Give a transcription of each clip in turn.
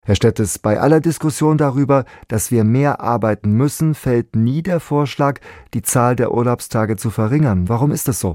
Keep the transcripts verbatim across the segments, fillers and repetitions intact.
Herr Stettes, bei aller Diskussion darüber, dass wir mehr arbeiten müssen, fällt nie der Vorschlag, die Zahl der Urlaubstage zu verringern. Warum ist das so?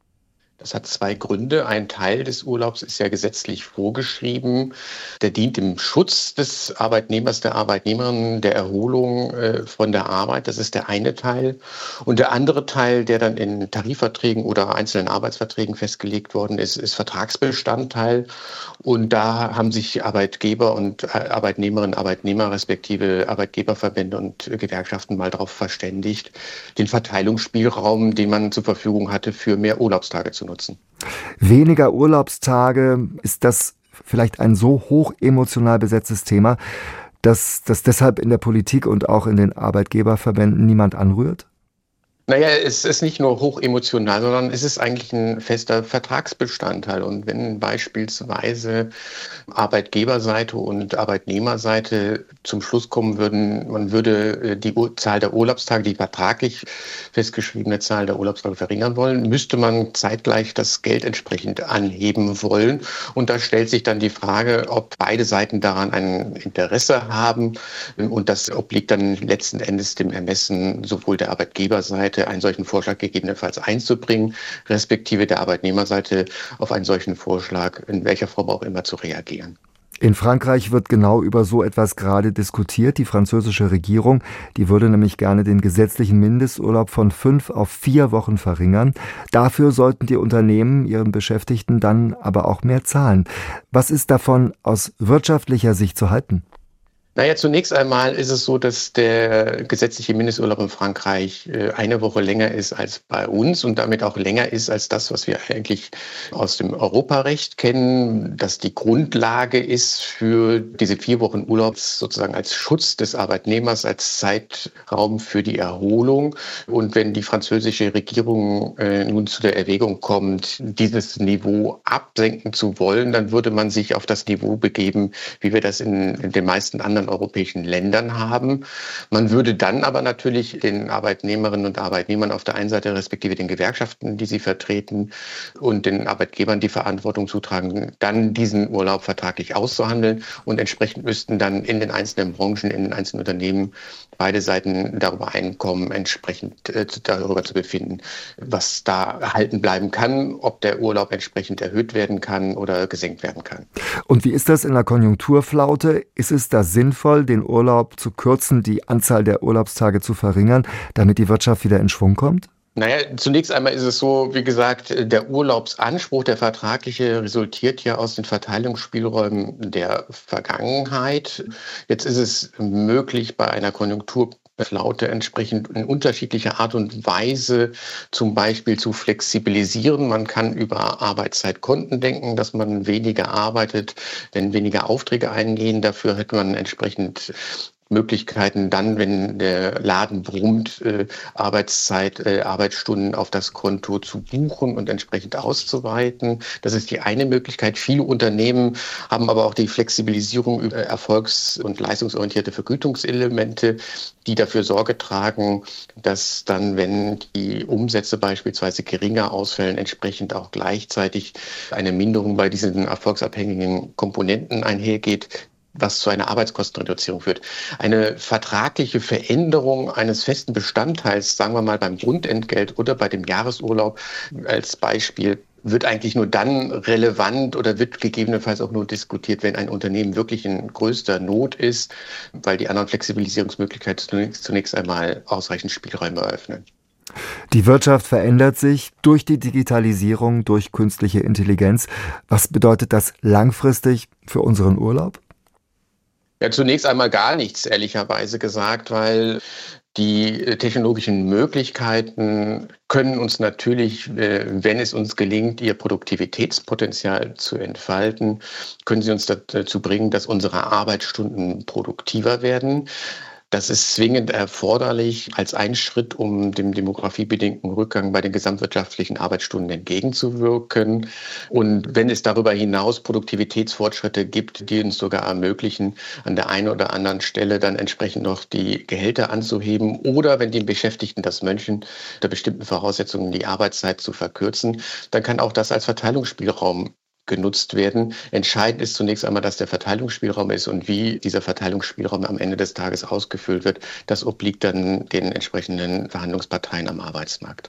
Das hat zwei Gründe. Ein Teil des Urlaubs ist ja gesetzlich vorgeschrieben. Der dient dem Schutz des Arbeitnehmers, der Arbeitnehmerin, der Erholung äh, von der Arbeit. Das ist der eine Teil. Und der andere Teil, der dann in Tarifverträgen oder einzelnen Arbeitsverträgen festgelegt worden ist, ist Vertragsbestandteil. Und da haben sich Arbeitgeber und äh, Arbeitnehmerinnen, Arbeitnehmer respektive Arbeitgeberverbände und Gewerkschaften mal darauf verständigt, den Verteilungsspielraum, den man zur Verfügung hatte, für mehr Urlaubstage zu nutzen. Nutzen. Weniger Urlaubstage, ist das vielleicht ein so hoch emotional besetztes Thema, dass das deshalb in der Politik und auch in den Arbeitgeberverbänden niemand anrührt? Naja, es ist nicht nur hochemotional, sondern es ist eigentlich ein fester Vertragsbestandteil. Und wenn beispielsweise Arbeitgeberseite und Arbeitnehmerseite zum Schluss kommen würden, man würde die Zahl der Urlaubstage, die vertraglich festgeschriebene Zahl der Urlaubstage verringern wollen, müsste man zeitgleich das Geld entsprechend anheben wollen. Und da stellt sich dann die Frage, ob beide Seiten daran ein Interesse haben. Und das obliegt dann letzten Endes dem Ermessen sowohl der Arbeitgeberseite, einen solchen Vorschlag gegebenenfalls einzubringen, respektive der Arbeitnehmerseite auf einen solchen Vorschlag in welcher Form auch immer zu reagieren. In Frankreich wird genau über so etwas gerade diskutiert. Die französische Regierung, die würde nämlich gerne den gesetzlichen Mindesturlaub von fünf auf vier Wochen verringern. Dafür sollten die Unternehmen ihren Beschäftigten dann aber auch mehr zahlen. Was ist davon aus wirtschaftlicher Sicht zu halten? Naja, zunächst einmal ist es so, dass der gesetzliche Mindesturlaub in Frankreich eine Woche länger ist als bei uns und damit auch länger ist als das, was wir eigentlich aus dem Europarecht kennen, dass die Grundlage ist für diese vier Wochen Urlaub sozusagen als Schutz des Arbeitnehmers, als Zeitraum für die Erholung. Und wenn die französische Regierung äh, nun zu der Erwägung kommt, dieses Niveau absenken zu wollen, dann würde man sich auf das Niveau begeben, wie wir das in, in den meisten anderen europäischen Ländern haben. Man würde dann aber natürlich den Arbeitnehmerinnen und Arbeitnehmern auf der einen Seite respektive den Gewerkschaften, die sie vertreten, und den Arbeitgebern die Verantwortung zutragen, dann diesen Urlaub vertraglich auszuhandeln, und entsprechend müssten dann in den einzelnen Branchen, in den einzelnen Unternehmen beide Seiten darüber einkommen, entsprechend äh, darüber zu befinden, was da erhalten bleiben kann, ob der Urlaub entsprechend erhöht werden kann oder gesenkt werden kann. Und wie ist das in der Konjunkturflaute? Ist es da sinnvoll, den Urlaub zu kürzen, die Anzahl der Urlaubstage zu verringern, damit die Wirtschaft wieder in Schwung kommt? Naja, zunächst einmal ist es so, wie gesagt, der Urlaubsanspruch, der vertragliche, resultiert ja aus den Verteilungsspielräumen der Vergangenheit. Jetzt ist es möglich, bei einer Konjunkturflaute entsprechend in unterschiedlicher Art und Weise zum Beispiel zu flexibilisieren. Man kann über Arbeitszeitkonten denken, dass man weniger arbeitet, wenn weniger Aufträge eingehen. Dafür hätte man entsprechend Möglichkeiten dann, wenn der Laden brummt, äh, Arbeitszeit, äh, Arbeitsstunden auf das Konto zu buchen und entsprechend auszuweiten. Das ist die eine Möglichkeit. Viele Unternehmen haben aber auch die Flexibilisierung über erfolgs- und leistungsorientierte Vergütungselemente, die dafür Sorge tragen, dass dann, wenn die Umsätze beispielsweise geringer ausfällen, entsprechend auch gleichzeitig eine Minderung bei diesen erfolgsabhängigen Komponenten einhergeht, was zu einer Arbeitskostenreduzierung führt. Eine vertragliche Veränderung eines festen Bestandteils, sagen wir mal beim Grundentgelt oder bei dem Jahresurlaub als Beispiel, wird eigentlich nur dann relevant oder wird gegebenenfalls auch nur diskutiert, wenn ein Unternehmen wirklich in größter Not ist, weil die anderen Flexibilisierungsmöglichkeiten zunächst, zunächst einmal ausreichend Spielräume eröffnen. Die Wirtschaft verändert sich durch die Digitalisierung, durch künstliche Intelligenz. Was bedeutet das langfristig für unseren Urlaub? Ja, zunächst einmal gar nichts, ehrlicherweise gesagt, weil die technologischen Möglichkeiten können uns natürlich, wenn es uns gelingt, ihr Produktivitätspotenzial zu entfalten, können sie uns dazu bringen, dass unsere Arbeitsstunden produktiver werden. Das ist zwingend erforderlich als ein Schritt, um dem demografiebedingten Rückgang bei den gesamtwirtschaftlichen Arbeitsstunden entgegenzuwirken. Und wenn es darüber hinaus Produktivitätsfortschritte gibt, die uns sogar ermöglichen, an der einen oder anderen Stelle dann entsprechend noch die Gehälter anzuheben oder wenn die Beschäftigten das wünschen, unter bestimmten Voraussetzungen die Arbeitszeit zu verkürzen, dann kann auch das als Verteilungsspielraum genutzt werden. Entscheidend ist zunächst einmal, dass der Verteilungsspielraum ist und wie dieser Verteilungsspielraum am Ende des Tages ausgefüllt wird. Das obliegt dann den entsprechenden Verhandlungsparteien am Arbeitsmarkt.